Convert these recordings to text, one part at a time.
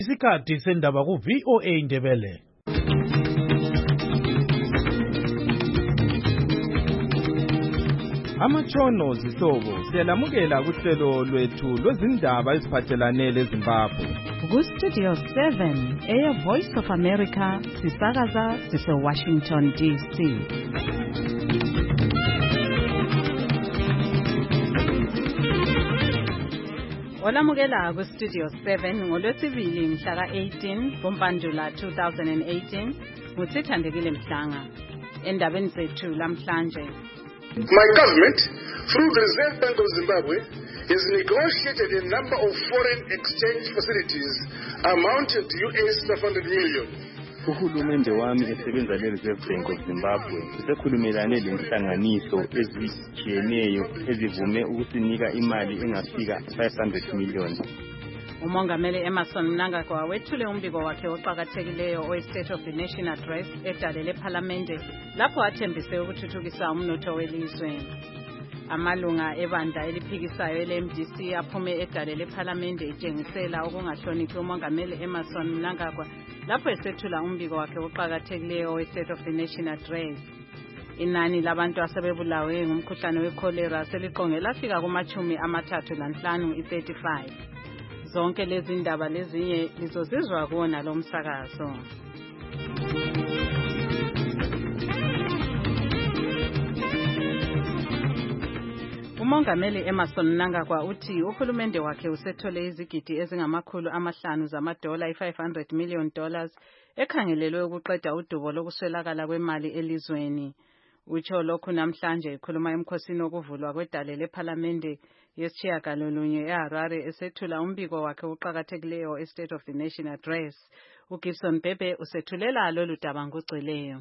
Isikhathi sendaba ku VOA Ndebele. Amatshono zihlobo siyalamukela kuhlelo lwethu lwezindaba eziphathelane leZimbabwe. Ku-Studio 7 Air Voice of America sisakaza sise-Washington DC. Olamukela ku-Studio 7 ngolwesibili mhla ka-18 kuMpandula 2018 nguThithandekile Mhlanga. Endabeni zethu lamhlanje. My government, through the Reserve Bank of Zimbabwe, has negotiated a number of foreign exchange facilities amounting to US$500 million. Uhulumende wami esebenza le-Reserve Bank of Zimbabwe usekhulumelane lenhlanganiso ezitshiyeneyo ezivume ukusinika imali engafika 500 million. Umongameli Emmerson Mnangagwa wethule umbiko wakhe oqhakathekileyo owe-State of the Nation Address edale lephalamende lapho athembise ukuthuthukisa umnotho welizwe. Amalunga ebandla eliphikisayo ele-MDC aphume edale lephalamende etshengisela ukungahloniphi umongameli Emmerson Mnangagwa lapho esethula umbiko wakhe oqhakathekileyo owe-State of the Nation Address. Inani labantu asebebulawe ngumkhuhlane wekholera seliqonge lafika kuma-35 i-35. Zonke lezi ndaba lezinye lizozizwa kuona lo msakazo. Umongameli Emmerson Mnangagwa uthi uhulumende wakhe usethole izigidi ezingama500 zamadola i$500 million ekhangelelwe ukuqeda udubo lokuswelakala kwemali elizweni. Utsho lokhu namhlanje ekhuluma emkhosini wokuvulwa kwedale lephalamende yesitshiyagalolunye eHarare esethula umbiko wakhe oqhakathekileyo e-State of the Nation Address. uGibson Bhebhe usethulela lolu daba ngokugcweleyo.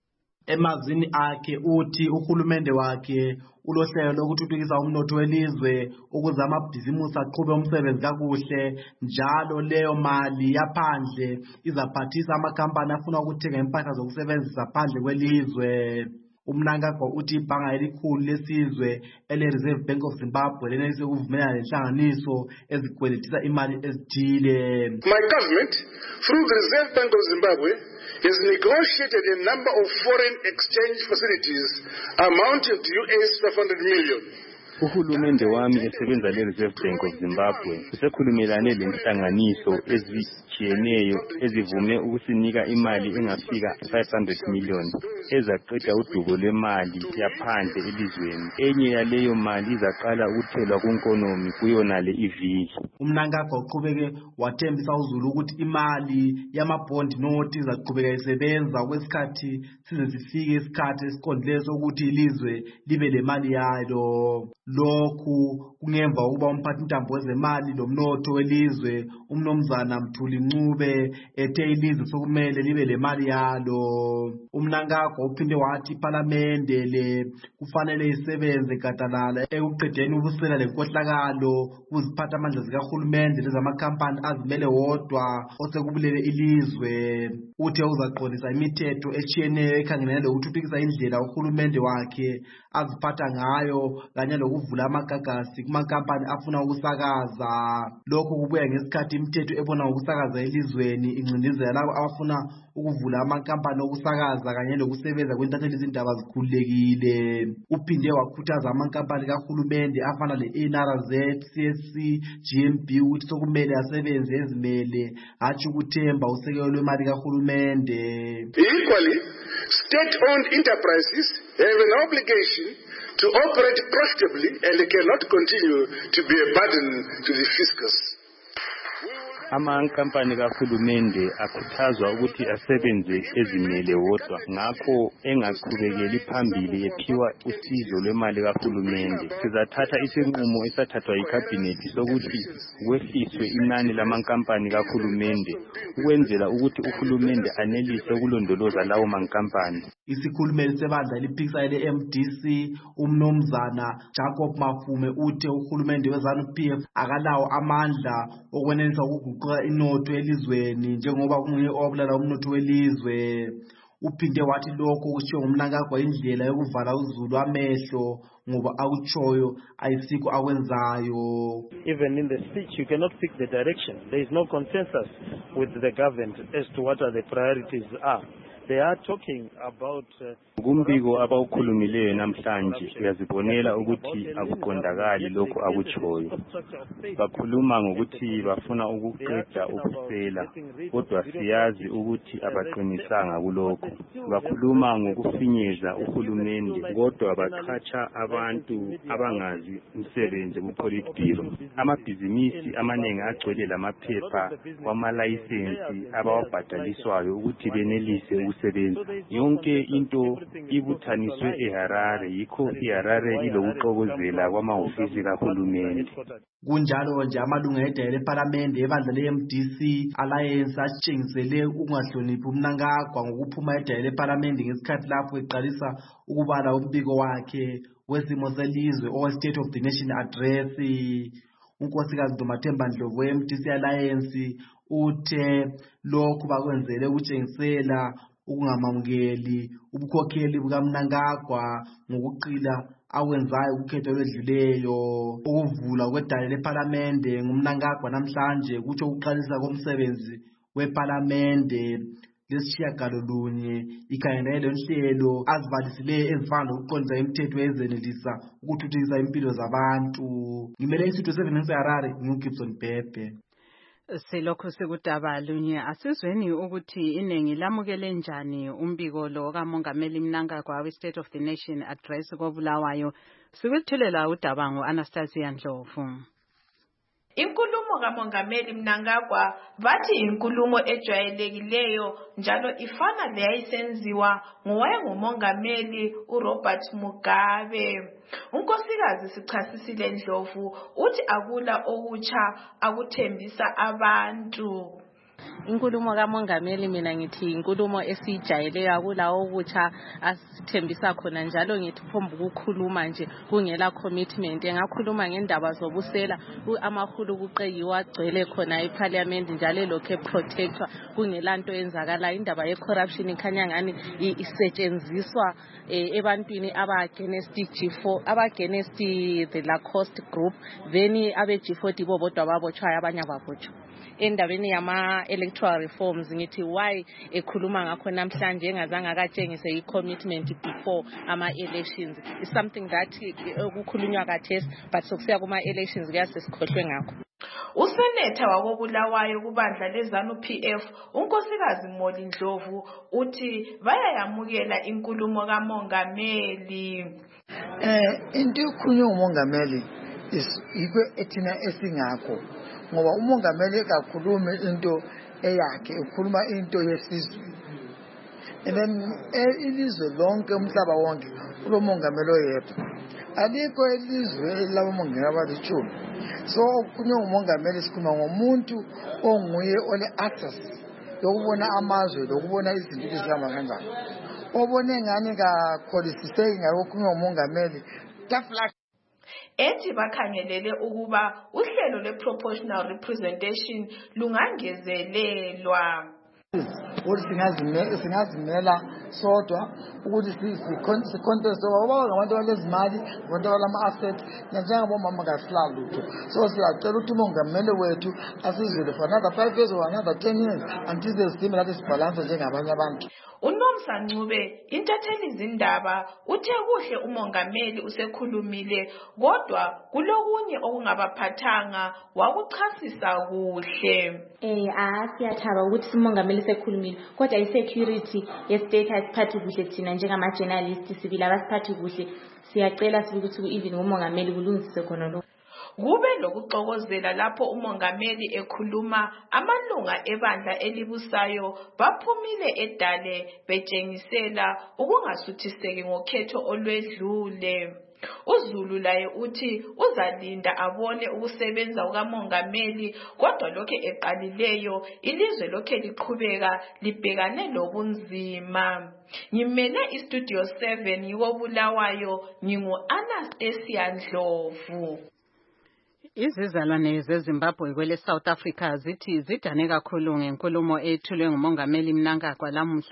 Emazini akhe uthi uhulumende wakhe ulohlelo lokuthuthukisa umnotho welizwe ukuze amabhizimusi aqhube umsebenzi kakuhle, njalo leyo mali yaphandle izaphathisa amakhampani afuna ukuthenga impahla zokusebenzisa phandle kwelizwe. Umnangagwa uthi ibhanga elikhulu lesizwe ele-Reserve Bank of Zimbabwe lenelise ukuvumelana lenhlanganiso ezikweletisa imali ezithile. My government, through the Reserve Bank of Zimbabwe, has negotiated a number of foreign exchange facilities amounting to US$500 million. Uhulumende wami esebenza le-Reserve Bank of Zimbabwe usekhulumelane lenhlanganiso ezitshiyeneyo ezivume ukusinika imali engafika 500 million ezaqeda udubo lwemali yaphandle elizweni. Enye yaleyo mali izaqala ukuthelwa kunkonomi kuyonale iviki. Umnangagwa uqhubeke wathembisa uzulu ukuthi imali yamabond note izaqhubeka isebenza kwesikhathi size sifike isikhathi esiqondileyo sokuthi ilizwe libe lemali yalo. Lokhu kungemva ukuba umphathintambo wezemali lomnotho welizwe umnomzana Mthuli Ncube ethe ilizwe sokumele libe lemali yalo. Umnangagwa uphinde wathi iPhalamende kufanele isebenze gadalala ekuqedeni ubusela lenkohlakalo kuziphatha amandla zikahulumende lezamakhampani azimele wodwa osekubulele ilizwe. Uthe uzaqondisa imithetho etshiyeneyo ekhangelane lokuthuthukisa indlela uhulumende wakhe aziphatha ngayo kanye lokuvula amagagasi kumakhampani afuna ukusakaza. Lokhu kubuya ngesikhathi imithetho ebona ngokusakaza elizweni incindezela labo abafuna ukuvula amakhampani okusakaza kanye lokusebenza kwentatheli izindaba zikhululekile. Uphinde wakhuthaza amakhampani kahulumende afana le-NRZ, CSC, GMB ukuthi sokumele asebenze ezimele hatshi ukuthemba usekelo lwemali kahulumende. Equally, state-owned enterprises have an obligation to operate profitably and cannot continue to be a burden to the fiscus. Amankampani kahulumende akhuthazwa ukuthi asebenze ezimele wodwa, ngakho engaqhubekeli phambili ephiwa usizo lwemali kahulumende. Sizathatha isinqumo esathathwa yikhabhinethi sokuthi kwehliswe inani lamankampani kahulumende ukwenzela ukuthi uhulumende anelise ukulondoloza lawo mankampani. Isikhulumeli sebandla eliphikisayo le-MDC umnomzana Jacob Mafume uthe uhulumende we-ZANU-PF akalawo amandla okwenelisa ukuguqula inotho elizweni njengoba kunguye owabulala umnotho welizwe. Uphinde wathi lokho kushiwo nguMnangagwa indlela yokuvala uzulu amehlo ngoba akutshoyo ayisikho akwenzayo. Even in the speech, you cannot fix the direction. There is no consensus with the government as to what the priorities are. They are talking about kumbiko abawukhulumileyo namhlanje uyazibonela ukuthi akuqondakali lokho akutshoyo. Bakhuluma ngokuthi bafuna ukuqeda ukusela, kodwa siyazi ukuthi abaqinisanga kulokho. Bakhuluma ngokufinyeza uhulumende, kodwa baqhatsha abantu abangazi umsebenzi kupolitbiro. Amabhizinisi amaningi agcwele lamaphepha wamalayisensi abawabhadaliswayo ukuthi benelise ukusebenza. Yonke into ibuthaniswe eHarare, yikho iHarare ilokuxokozela kwamahhovisi kahulumende. Kunjalo nje amalunga edale leParliament ebandla leMDC Alliance atshengisele ukungahloniphi uMnangagwa ngokuphuma edale leParliament ngesikhathi lapho eqalisa ukubala umbiko wakhe wesimo selizwe State of the Nation Address. unkosikazi Ntomathemba Ndlovu we-MDC Alliance uthe lokhu bakwenzele ukutshengisela ukungamamukeli ubukhokheli bukaMnangagwa ngokuqila awenzayo ukhetho lwedluleyo. Ukuvula kwedale leParliamente nguMnangagwa namhlanje kutsho ukuqalisa komsebenzi weParliamente lesishiyagalolunye ikhangelele nhlelo azibalisileyo ezifana nokuqondisa imithetho ezenelisa ukuthuthukisa impilo zabantu. Ngimele isitho 7 eHarare, ngiuGibson Bhebhe. Silokhu sikudaba lunye asizweni ukuthi iningi lamukele njani umbiko lo kaMongameli Mnangagwa we-State of the Nation Address koBulawayo. Sikwethulela udaba ngo-Anastasia Ndlovu. Inkulumo kaMongameli Mnangagwa bathi inkulumo ejwayelekileyo njalo ifana leyayisenziwa ngowayengumongameli uRobert Mugabe. Unkosikazi Sichasisile Ndlovu uthi akula okutsha akuthembisa abantu. Inkulumo kaMongameli mina ngithi inkulumo esijayeleyo akulawo okutsha asithembisa khona, njalo ngithi phombe ukukhuluma nje kungela commitment. Engakhuluma ngendaba zobusela amahulu kuqeyiwa agcwele khona eParliament njalo lokho eprotectwa kungela nto enzakala. Indaba yecorruption ikhanya ngani isetshenziswa ebantwini aba-against G4 aba-against the Lacoste group, then abe-G4 ibo bodwa babotshwayo abanye ababotshwa. Endabeni yama-electoral reforms ngithi why ekhuluma ngakho namhlanje engazange akatshengise i-commitment before ama-elections. It's something that ukukhulunywa kathesi but sokusiya kuma-elections kuyase sikhohlwe ngakho. Usenetha wakoBulawayo kubandla leZANU-PF unkosikazi Moli Ndlovu uthi bayayamukela inkulumo kaMongameli. Into ekhulunywa uMongameli yikho ethina esingakho, ngoba uMongameli kakhuluma into eyakhe, ukhuluma into yesizwe. Ilizwe lonke umhlaba wonke ulomongameli oyedwa, alikho ilizwe labomongameli abalishumi. So okukhulunywa uMongameli sikhuluma ngomuntu onguye ole-access yokubona amazwe lokubona izinto ezihamba kanjani. Obone ngani kakholisiseki ngayokhulunywa uMongameli tafla ethi bakhangelele ukuba uhlelo lwe-proportional representation lungangezelelwa. Ukuthi singazimela sodwa ukuthi sicontest ngoba ngabantu balezimali, abantu abalama-assets njengabomama kasilali lutho. So siyacela ukuthi uMongameli wethu asizwele for another 5 years or another 10 years until sesime lathi sibhalanse njengabanye abantu. uNomsa Ncube intatheli izindaba uthe kuhle uMongameli usekhulumile kodwa kulokunye okungabaphathanga wakuchasisa kuhle. Siyathaba ukuthi uMongameli sekhulumile kodwa i-security ye-state ayisiphathi kuhle thina njengama-journalist sibili abasiphathi kuhle. Siyacela ukuthi even uMongameli kulungisise khona lokho. Kube lokuxokozela lapho uMongameli ekhuluma amalunga ebandla elibusayo baphumile edale betshengisela ukungasuthiseki ngokhetho olwedlule. uZulu laye uthi uzalinda abone ukusebenza kukaMongameli kodwa lokho eqalileyo ilizwe lokho liqhubeka libhekane lobunzima. Ngimele iStudio 7 yikoBulawayo ngingu-Anastasia Ndlovu. Izizalwane zeZimbabwe kwele South Africa zithi zidane kakhulu ngenkulumo ethulwe nguMongameli Mnangagwa lamuhla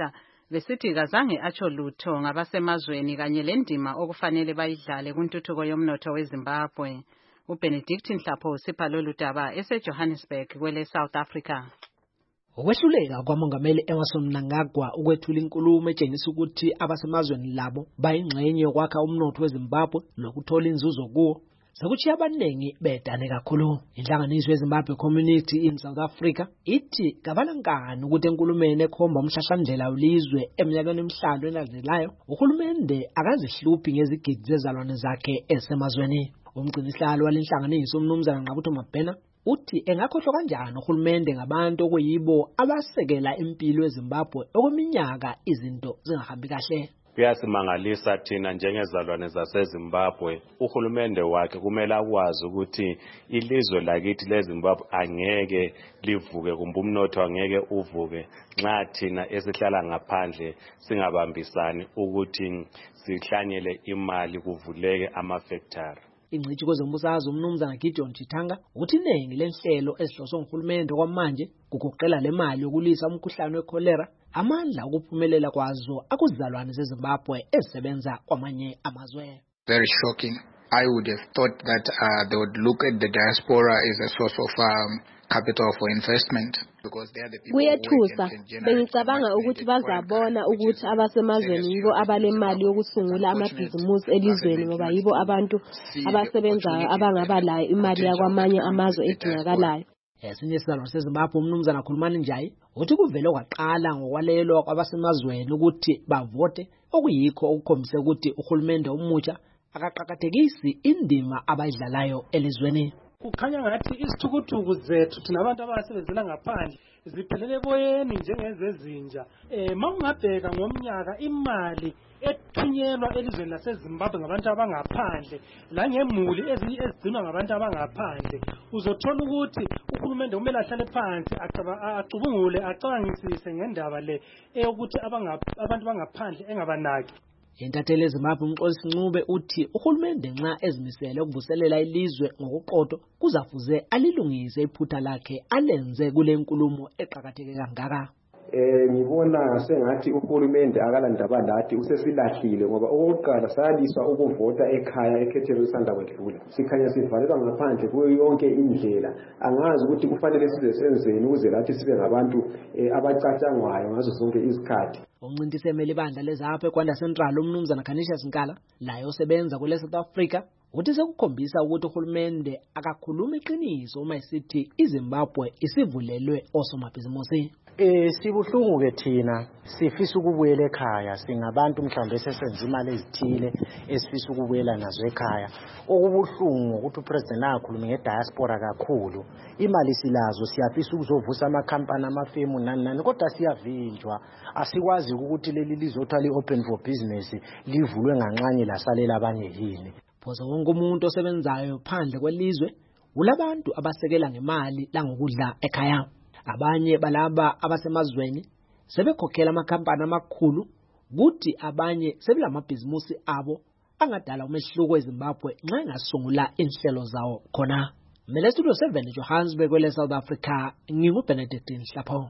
lesithi kazange atsho lutho ngabasemazweni kanye lendima okufanele bayidlale kuntuthuko yomnotho weZimbabwe. uBenedict Nhlapho usipha lolu daba eseJohannesburg kwele South Africa. Ukwehluleka kwamongameli Emmerson Mnangagwa ukwethula inkulumo etshengisa ukuthi abasemazweni labo bayingxenye yokwakha umnotho weZimbabwe nokuthola inzuzo kuwo sekuchiya abaningi bedane kakhulu. Inhlanganiso yeZimbabwe Community in South Africa ithi kabalankani ukuthi enkulumeni ekhomba umhlahlandlela ulizwe eminyakeni emihlanu elandelayo uhulumende akazihluphi ngezigidi zezalwane zakhe esemazweni. Umgcinisihlalo walenhlanganiso uMnumzana Nqabutho Mabhena uthi engakhohlwa kanjani uhulumende ngabantu okuyibo abasekela impilo eZimbabwe okweminyaka izinto zingahambi kahle. Kuyasimangalisa thina njengezalwane zaseZimbabwe, uhulumende wakhe kumele akwazi ukuthi ilizwe lakithi leZimbabwe angeke livuke kumbe umnotho angeke uvuke nxa thina esihlala ngaphandle singabambisani ukuthi sihlanyele imali kuvuleke amafactory. Ingcithi kwezombusazwe uMnumzana Gideon Chitanga uthi iningi lenhlelo ezihloswe nguhulumende kwamanje kugoqela le mali yokulisa umkhuhlane wekholera amandla okuphumelela kwazo akuzalwane zeZimbabwe ezisebenza kwamanye amazwe. Very shocking. I would have thought that they would look at the diaspora as a source of capital for investment because they are the people. Kuyethusa bengicabanga ukuthi bazabona ukuthi abasemazweni yibo abalemali yokusungula amabhizimusi elizweni ngoba yibo abantu abasebenzayo abangabalayo imali yakwamanye amazwe edingakalayo. Esinye isizalwane seZimbabwe uMnumzana Khulumani Njayi uthi kuvele kwaqala ngokwalelwa kwabasemazweni ukuthi bavote okuyikho okukhombise ukuthi uhulumende omutsha akaqhakathekisi indima abayidlalayo elizweni. Kukhanya ngathi isithukuthuku zethu thina abantu abasebenzela ngaphandle ziphelele boyeni njengezezinja. Mawungabheka ngomnyaka imali ethunyelwa elizweni laseZimbabwe ngabantu abangaphandle la ngemuli ezigcinwa ngabantu abangaphandle uzothola ukuthi uhulumende kumele ahlale phansi acubungule acangisise ngendaba le eyokuthi abantu bangaphandle engabanaki. Intatheli eZimbabwe uMxolisi Ncube uthi uhulumende nxa ezimisele ukuvuselela ilizwe ngokuqotho kuzafuze alilungise iphutha lakhe alenze kule nkulumo eqhakatheke kangaka. Ngibona sengathi uhulumende akalandaba lathi usesilahlile ngoba okokuqala sayaliswa ukuvota ekhaya ekhethelo lisanda kwedlula sikhanya sivalelwa ngaphandle kuyo yonke indlela angazi ukuthi kufanele size senzeni ukuze lathi sibe ngabantu abacatshangwayo ngazo zonke izikhathi. Umncintiselo ibandla leZAPHU eKwanda Central uMnumzana Khanisha Sinkala layo osebenza kule South Africa uthi sekukhombisa ukuthi uhulumende akakhuluma iqiniso uma esithi iZimbabwe isivulelwe osomabhizimusi. Sibuhlungu ke thina sifisa ukubuyela ekhaya singabantu mhlawumbe sesenza imali ezithile esifisa ukubuyela nazo ekhaya. Okubuhlungu ukuthi upresident akhulume ngediaspora kakhulu. Imali silazo siyafisa ukuzovusa amakhampani amafemu nani kodwa siyavinjwa. Asikwazi ukuthi leli lizothwala open for business livulwe nganxanye lasalela abanye yini. Phoza wonke umuntu osebenzayo phandle kwelizwe ulabantu abasekela ngemali langokudla ekhaya. Abanye balaba abasemazweni sebekhokhela amakhampani amakhulu kuthi abanye sebelamabhizimusi abo angadala umehluko eZimbabwe nxa engasungula inhlelo zawo khona. Mina studio 7 Johannesburg kwele South Africa nginguBenedict Nhlapho.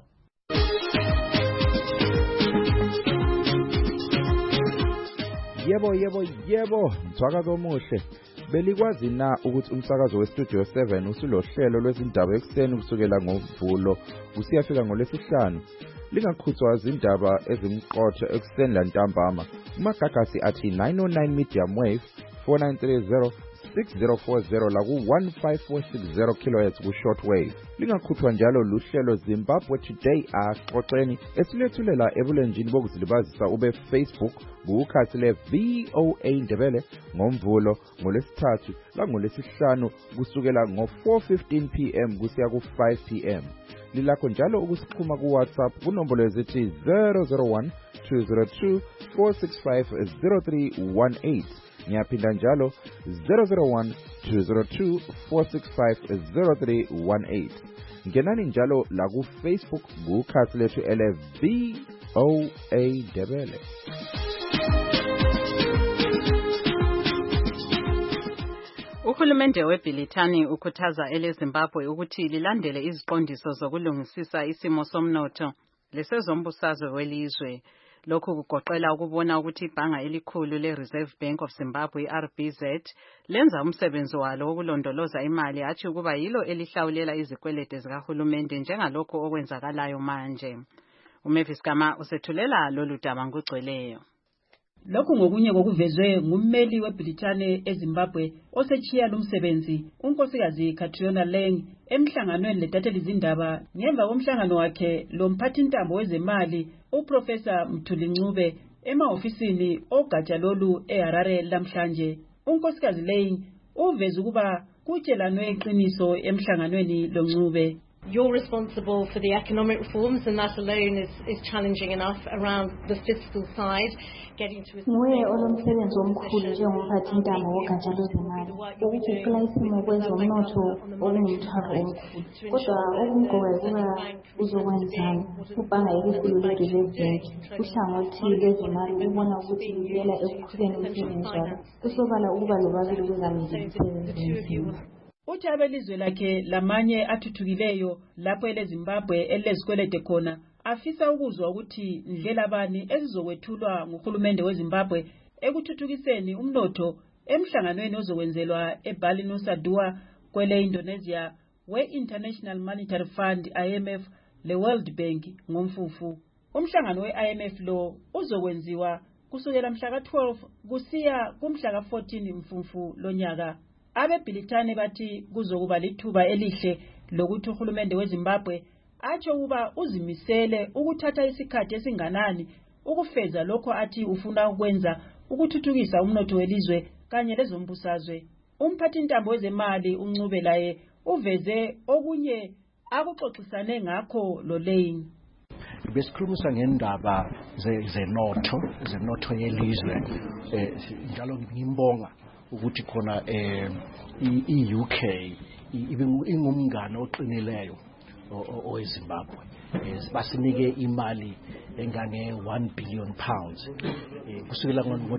Yebo, mthwakazi omuhle. Belikwazi na ukuthi umsakazo weStudio 7 usulohlelo lwezindaba ekseni kusukela ngoMvulo usiyafika ngoLwesihlanu. Lingakhuthwa izindaba ezimqotho ekseni lantambama. Umagagasi athi 909 medium wave 4930 6040 la ku 15460 kHz ku shortwave. Lingakhuthwa njalo luhlelo Zimbabwe Today axoxeni esilethulela ebulenjini bokuzilibazisa ube Facebook kukhasi le VOA Ndebele ngoMvulo ngoLwesithathu la ngoLwesihlanu kusukela ngo4:15 PM kusiya ku5 PM. Lilakho njalo ukusikhuma ku WhatsApp kunombolo ezithi 001 202 465 0318. Ngiyaphinda njalo 001 202 465 0318. Ngenani njalo la ku Facebook kukhasi lethu ele VOA Ndebele. Uhulumende weBrithani ukhuthaza eleZimbabwe ukuthi lilandele iziqondiso zokulungisisa isimo somnotho lesezombusazwe welizwe. Lokhu kugoqela ukubona ukuthi ibhanga elikhulu le-Reserve Bank of Zimbabwe, RBZ, lenza umsebenzi walo wokulondoloza imali hatshi ukuba yilo elihlawulela izikwelede zikahulumende njengalokho okwenzakalayo manje. UMavis Gama usethulela lolu daba ngokugcweleyo. Lokhu ngokunye kokuvezwe ngummeli weBrithani eZimbabwe osechiya lumsebenzi unkosikazi Catriona Lang emhlanganweni ledatha izindaba ngemva komhlangano wakhe lomphathintambo wezemali uProfessor Mthuli Ncube emaofisini ogatsha lolu eHarare lamhlanje. Unkosikazi Lang uveza ukuba kutshelanwe iqiniso emhlanganweni loNcube. You're responsible for the economic reforms, and that alone is challenging enough around the fiscal side. Nguye olomsebenzi omkhulu njengomphathintambo wogatsha lwezemali ukuguqula isimo kwezomnotho okungumthwalo omkhulu. Kodwa okumqoka ukuba uzokwenzani ubhanga elikhulu le-Reserve Bank uhlangothi lwezemali ubona ukuthi luvela ekukhuleni umsebenzi walo kusobala ukuba lobabili kuzamenza umsebenzi. Uthi abelizwe lakhe lamanye athuthukileyo lapho eleZimbabwe elilezikwelede khona afisa ukuzwa ukuthi ndlela bani ezizokwethulwa nguhulumende weZimbabwe ekuthuthukiseni umnotho emhlanganweni ozokwenzelwa eBali Nusa Dua kwele Indonesia we-International Monetary Fund IMF le-World Bank ngomfufu. Umhlangano we-IMF lo uzokwenziwa kusukela mhla ka-12 kusiya kumhla ka-14 Mfumfu lonyaka. AbeBrithani bathi kuzokuba lithuba elihle lokuthi uhulumende weZimbabwe atsho ukuba uzimisele ukuthatha isikhathi esinganani ukufeza lokho athi ufuna ukwenza ukuthuthukisa umnotho welizwe kanye lezombusazwe. Umphathintambo wezemali uNcube laye uveze okunye akuxoxisane ngakho loLane. Besikhulumisa ngendaba zenotho yelizwe njalo ngimbonga ukuthi khona i-UK ingumngane oqinileyo oweZimbabwe. Basinike imali engange 1 billion pounds kusukela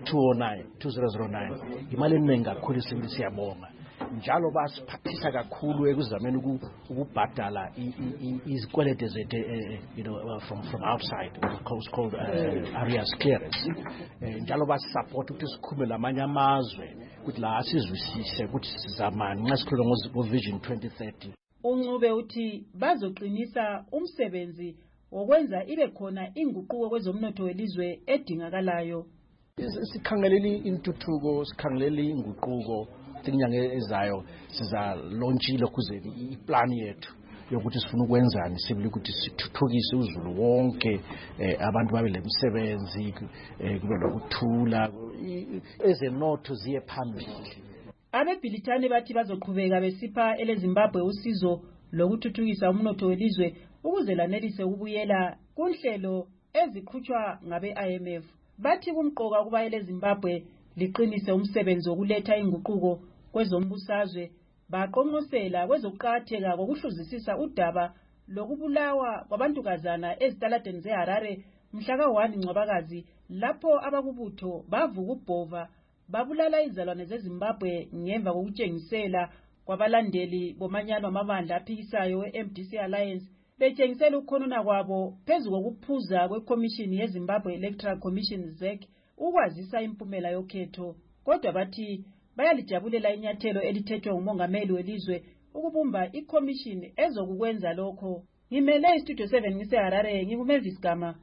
ngo-2009 imali eningi kakhulu siyabonga. Njalo basiphathisa kakhulu ekuzameni ukubhadala izikwelede zethu from outside, what's called arrears clearance. Njalo basisupport ukuthi sikhume lamanye amazwe ukuthi la sizwisise ukuthi sizamani nxa sikhuluma ngo-Vision 2030. uNcube uthi bazoqinisa umsebenzi wokwenza ibe khona inguquko kwezomnotho welizwe edingakalayo. Sikhangelele intuthuko, sikhangelele inguquko. Inyanga ezayo siza launchile kuze iplan yethu yokuthi sifuna ukwenzani sibili ukuthi sithuthukise uzulu wonke abantu babe lemsebenzi kube lokuthula ezenotho ziye phambili. AbeBrithani bathi bazoqhubeka besipha eleZimbabwe usizo lokuthuthukisa umnotho welizwe ukuze lanelise ukubuyela kunhlelo eziqhutshwa ngabe-IMF. Bathi kumqoka ukuba eleZimbabwe liqinise umsebenzi wokuletha inguquko kwezombusazwe baqonqosela kwezokuqakatheka kokuhluzisisa udaba lokubulawa kwabantukazana ezitaladeni zeHarare mhla ka-1 Ncwabakazi lapho abakubutho bavuka ubhova babulala izalwane zeZimbabwe ngemva kokutshengisela kwabalandeli bomanyano amabandla aphikisayo we-MDC Alliance betshengisela ukukhonona kwabo phezu kokuphuza kwekhomishini yeZimbabwe Electoral Commission ZEC ukwazisa impumela yokhetho. Kodwa bathi bayalijabulela inyathelo elithethwe ngumongameli welizwe ukubumba ikhomishini ezokukwenza lokho. Ngimele iStudio 7 ngiseHarare, nginguMavis Gama.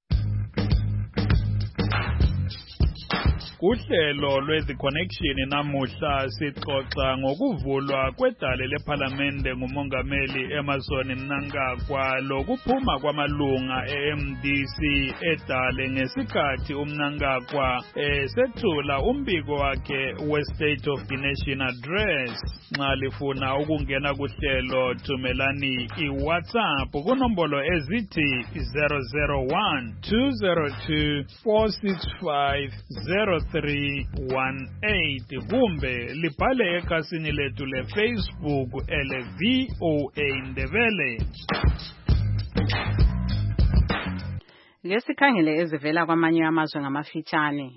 Kuhlelo lwezi connection namuhla sixoxa ngokuvulwa kwedale leParliamente ngumongameli Emmerson Mnangagwa lokuphuma kwamalunga eMDC edale ngesikhathi uMnangagwa sethula umbiko wakhe we-State of the Nation Address. Nxa lifuna ukungena kuhlelo thumelani iWhatsApp kunombolo ezithi 001 202 465 0318 kumbe libhale ekhasini lethu leFacebook ele VOA Ndebele. Ngesikhangele ezivela kwamanye amazwe ngamafitshane.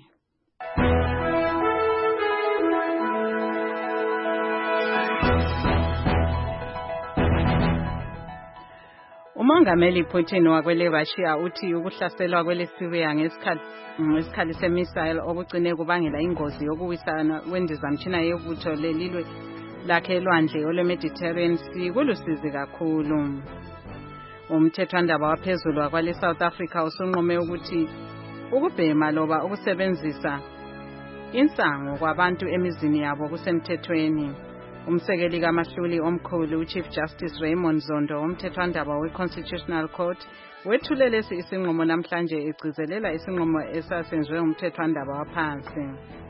Umongameli Putin wakwele Russia uthi ukuhlaselwa kweleSiriya ngesikhali semissile okugcine kubangela ingozi yokuwisana kwendizamtshina yevutho lelilwe lakhe elwandle olweMediterranean Sea kulusizi kakhulu. Umthethwandaba waphezulu wakwale South Africa usunqume ukuthi ukubhema loba ukusebenzisa insango kwabantu emizini yabo kusemthethweni. Umsekeli kaMahluli omkhulu uChief Justice Raymond Zondo umthethwandaba weConstitutional Court wethule lesi isinqumo namhlanje egcizelela isinqumo esasenziwe umthethwandaba waphansi.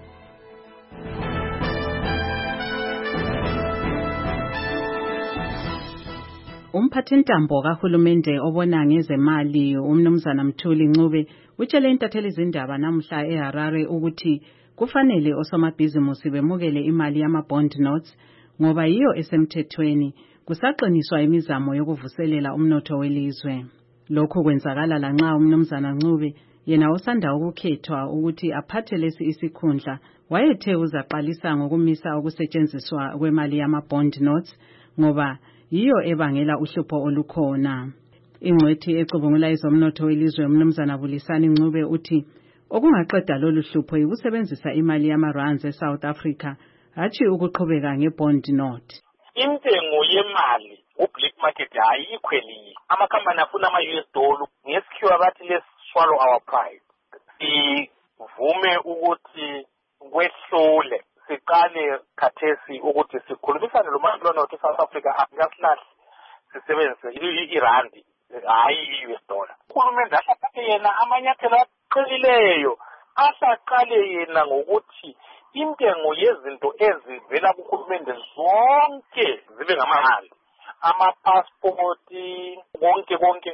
Umphathintambo kahulumende obona ngezemali umnumzana Mthuli Ncube utshele intatheli izindaba namhla eHarare ukuthi kufanele osomabhizimusi bemukele imali yama-bond notes ngoba yiyo esemthethweni kusaqiniswa imizamo yokuvuselela umnotho welizwe. Lokhu kwenzakala lanxa umnumzana Ncube yena osanda ukukhethwa ukuthi aphathe lesi isikhundla wayethe uzaqalisa ngokumisa ukusetshenziswa kwemali yama-bond notes ngoba yiyo ebangela uhlupho olukhona. Ingcwethi ecubungula izomnotho welizwe umnumzana Bulisani Ncube uthi okungaqeda lolu hlupho yikusebenzisa imali yama-rands eSouth Africa hatshi ukuqhubeka nge-bond note. Intengo yemali ku-black market ayikhweli. Amakhampani afuna ama-US dollar ngesikhiwa bathi let's swallow our pride. Sivume ukuthi kwehlule siqale khathesi ukuthi sikhulumisane lomantu South Africa angasilahle sisebenzise irandi hayi i-US dollar. Uhulumende asaqale yena amanyathelo aqinileyo asaqale yena ngokuthi intengo yezinto ezivela kuhulumende zonke zibe ngamarandi. Ama-passporti konke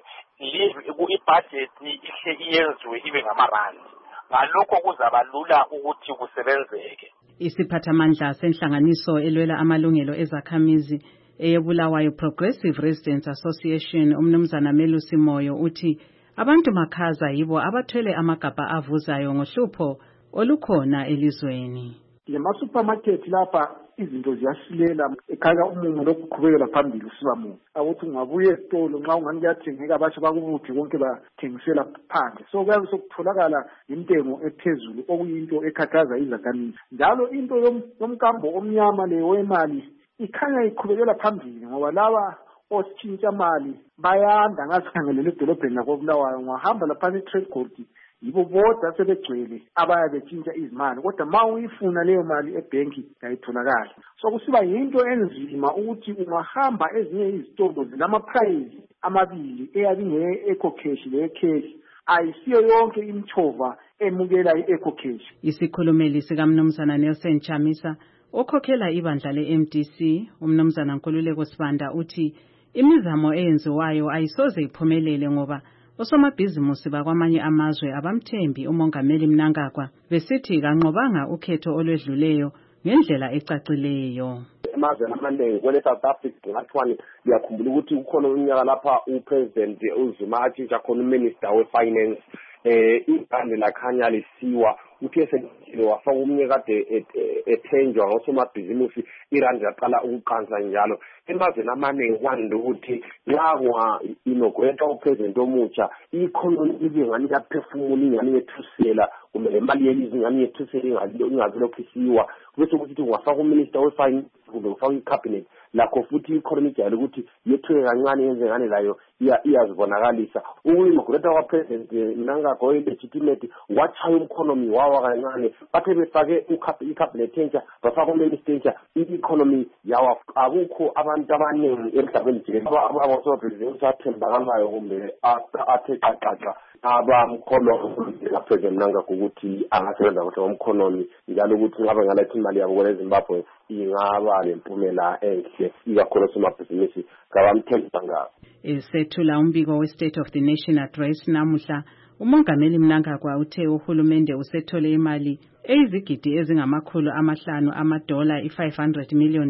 ibudget ihle iyenziwe ibe ngamarandi. Ngalokho kuzaba lula ukuthi kusebenzeke. Isiphathamandla senhlanganiso elwela amalungelo ezakhamizi eyeBulawayo Progressive Residents Association umnumzana Melusi Moyo uthi abantu makhaza yibo abathwele amagabha avuzayo ngohlupho olukhona elizweni. Lema-supermarket lapha izinto ziyasilela ekhaya umumo lokuqhubekela phambili usiba mungu. Awuthi ungabuye esitolo nxa ungani kuyathengeka abasha bakubuthi konke bathengisela phandle. So kuyabe sokutholakala intengo ephezulu okuyinto ekhathaza izakhamizi. Njalo into yomkambo omnyama leyo wemali ikhanya iqhubekela phambili ngoba laba ositshintsha mali bayanda ngasikhangelele edolobheni lakoBulawayo ngahamba lapha e-trade court yibo bodwa sebegcwele abaya betshintsha izimali kodwa ma uyifuna leyo mali ebhenki ayitholakala. So kusiba yinto enzima ukuthi ungahamba ezinye izitolo zinama-price amabili eyabi nge-eco cash le-cash ayisiyo yonke imchova emukela i-eco cash. Isikhulumeli sikamnumzana Nelson Chamisa okhokhela ibandla le-MDC umnumzana Nkululeko Sibanda uthi imizamo eyenziwayo ayisoze iphumelele ngoba osomabhizimusi bakwamanye amazwe abamthembi umongameli Mnangagwa besithi kanqobanga ukhetho olwedluleyo ngendlela ecacileyo. Emazweni amaningi kwele South Africa ngathwani ngiyakhumbula ukuthi ukhona unyaka lapha upresident uZuma atshintsha khona uminister wefinance ibhande lakhanya lisiwa uthe esentile wafaka umnye kade ethenjwa ngosomabhizimusi irandi yaqala ukuqansa njalo. Emazweni amaningi kwande ukuthi nxa inaugurate upresident omutsha i-economy ibe ngani yaphefumula ingani yethusela kumbe lemali yelizwe ingani yethusela ingazi lokhu isiwa bese ukuthi ungafaka uminister wefinance kumbe ufaka icabinet lakho futhi i-economy ijayele ukuthi yethuke kancane yenze ngane layo iyazibonakalisa. Ukuyinaugurate kwapresident Mnangagwa legitimate watshaya economy wawa kancane bathe befake icabinet entsha bafaka uminister entsha i-economy yawa. Akukho abantu abaningi emhlabeni jikelele abasopresident athembakalayo kumbe athe xaxaxa abamkholwa kaPresident Mnangagwa ukuthi angasebenza kuhle ngomkhonomi njalo ukuthi ngabe ngalethi imali yabo kweZimbabwe ingaba lempumela enhle ikakhulu somabhizinisi ngabamthemba ngabo. Esethula umbiko we-State of the Nation address namuhla umongameli Mnangagwa uthe uhulumende usethole imali eyizigidi ezingama500 amadola $500 million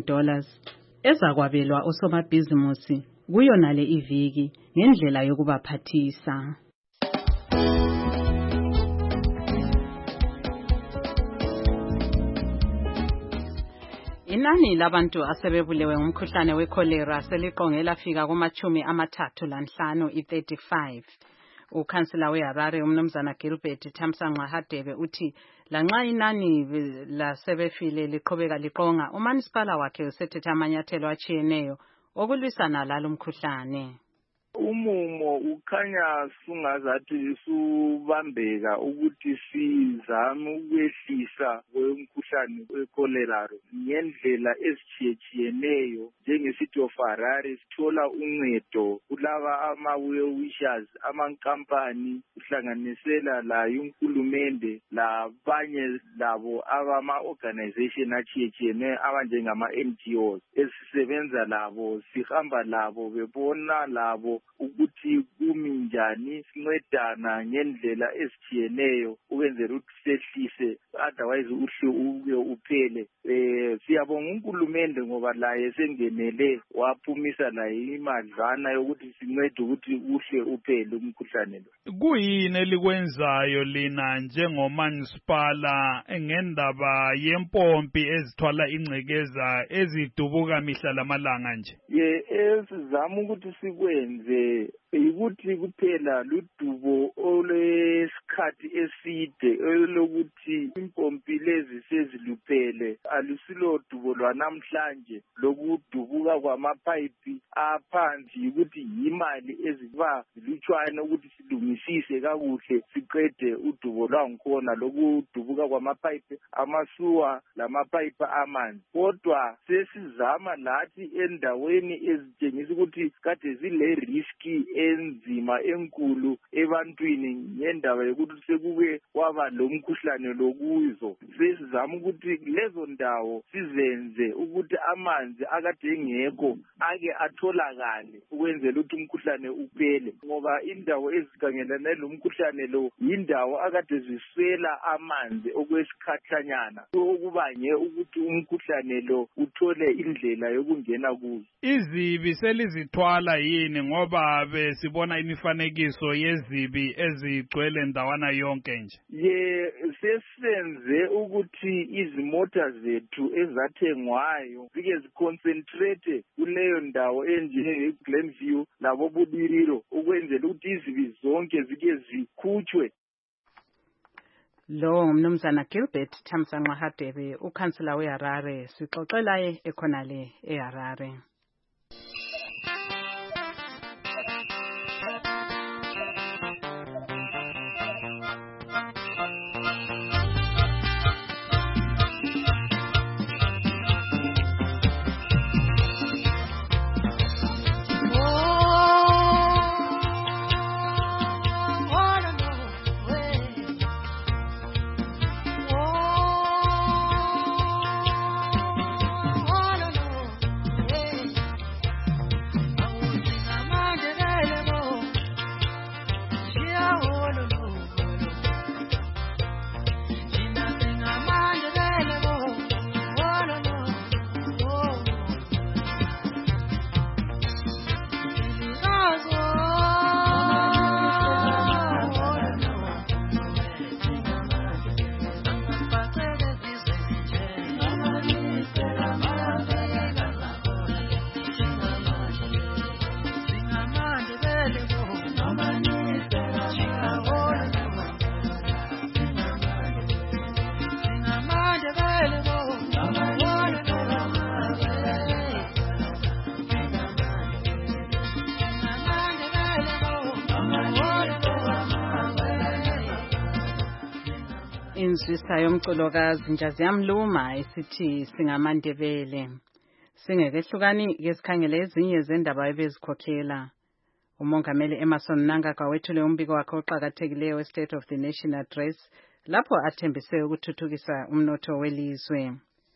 ezakwabelwa osomabhizimusi kuyona le iviki ngendlela yokubaphathisa. Inani labantu asebebulewe ngumkhuhlane wecholera seliqonge lafika kuma-35 i-35. Ukhansela weHarare umnumzana Gilbert Thamsanqa Hadebe uthi lanxa inani lasebefile liqhubeka liqonga, umanisipala wakhe usethethe amanyathelo atshiyeneyo okulwisana lalo mkhuhlane. Umumo ukhanya sungazathi subambeka ukuthi sizame ukwehlisa kwemkhuhlane wecholera ngendlela ezitshiyeneyo. Njenge-City of Harare sithola uncedo kulaba ama-well-wishers, amankampani, kuhlanganisela layo unkulumente labanye labo abama-organization atshiyeneyo abanjengama-NGOs esisebenza labo, sihamba labo bebona labo ukuthi kumi njani, sincedana ngendlela ezitshiyeneyo ukwenzela ukuthi sehlise, otherwise uhle uphele. Siyabonga unkulumente ngoba laye sengenele waphumisa laye imadlana yokuthi sincede ukuthi uhle uphele umkhuhlane lo. Kuyini elikwenzayo lina njengomanisipala ngendaba yempompi ezithwala ingcekeza ezidubuka mihla lamalanga nje? Esizama ukuthi sikwenze yikuthi kuphela ludubo olwesikhathi eside elokuthi impompi lezi seziluphele, alusilo dubo lwanamhlanje lokudubuka kwamapayipi aphansi, yikuthi yimali eziba zilutshwane ukuthi silungisise kakuhle siqede udubo lwangikhona lokudubuka kwamapayipi amasuwa lamapayipi amanzi. Kodwa sesizama lathi endaweni ezitshengisa ukuthi kade zile riski enzima enkulu ebantwini ngendaba yokuthi sekuke kwaba lomkhuhlane lokuzo. Sesizama ukuthi lezo ndawo sizenze ukuthi amanzi akade engekho ake atholakale ukwenzela ukuthi umkhuhlane uphele, ngoba indawo ezikhangelane lomkhuhlane lo yindawo akade ziswela amanzi okwesikhatshanyana okubange ukuthi umkhuhlane lo uthole indlela yokungena kuzo. Izibi selizithwala yini ngoba besibona imifanekiso yezibi ezigcwele ndawana yonke nje? Sesenze ukuthi izimota zethu ezathengwayo zike ziconcentrate kuleyo ndawo enjenge-Glenview labo Budiriro ukwenzela ukuthi izibi zonke zike zikhutshwe. Lo ngumnumzana Gilbert Thamsanqa Hadebe, ukhansela weHarare, sixoxelaye ekhonale eHarare. Inzwisa yomculo kaZinjazi Yamluma esithi singamandebele. Singekehlukani ke sikhangele ezinye zendaba ebezikhokhela. Umongameli Emmerson Mnangagwa wethule umbiko wakhe oqhakathekileyo we-State of the Nation Address lapho athembise ukuthuthukisa umnotho welizwe.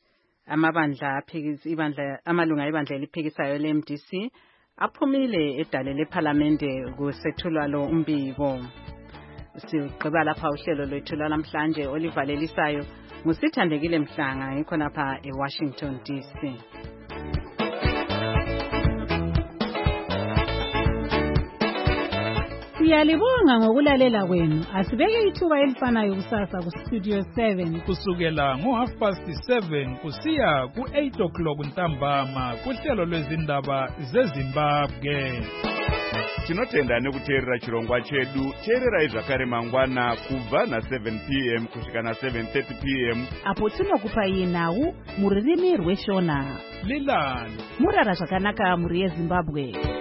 Amalunga ebandla eliphikisayo le-MDC aphumile edale lephalamende kusethulwa lo umbiko. Sigqiba lapha uhlelo lwethu namhlanje olivalelisayo ngusithandekile Mhlanga ngikho lapha eWashington DC. Siyalibonga ngokulalela kwenu. Asibeke ithuba elifanayo kusasa kuStudio 7 kusukela ngo7:30 kusiya ku8 ntambama kuhlelo lwezindaba zeZimbabwe. Tinotenda nekuteerera chirongwa chedu. Teerera zvakare mangwana kubva na7 p.m. kusvika na7:30 p.m. apo tinokupa nhau muririmi rweshona. Lilani murara zvakanaka muri yeZimbabwe.